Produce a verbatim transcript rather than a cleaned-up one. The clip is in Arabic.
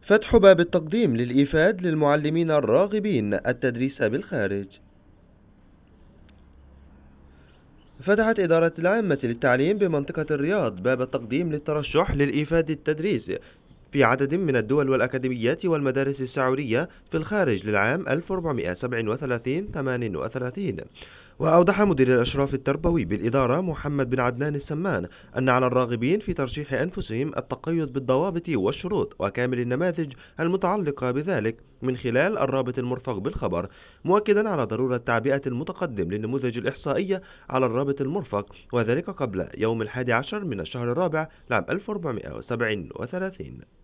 فتح باب التقديم للإيفاد للمعلمين الراغبين التدريس بالخارج. فتحت إدارة العامة للتعليم بمنطقة الرياض باب التقديم للترشح للإيفاد التدريس في عدد من الدول والأكاديميات والمدارس السعودية في الخارج للعام ألف وأربعمائة وسبعة وثلاثين ثمانية وثلاثين. وأوضح مدير الإشراف التربوي بالإدارة محمد بن عدنان السمان أن على الراغبين في ترشيح أنفسهم التقيد بالضوابط والشروط وكامل النماذج المتعلقة بذلك من خلال الرابط المرفق بالخبر، مؤكدا على ضرورة تعبئة المتقدم للنموذج الإحصائية على الرابط المرفق، وذلك قبل يوم الحادي عشر من الشهر الرابع لعام ألف وأربعمائة وسبعة وثلاثين.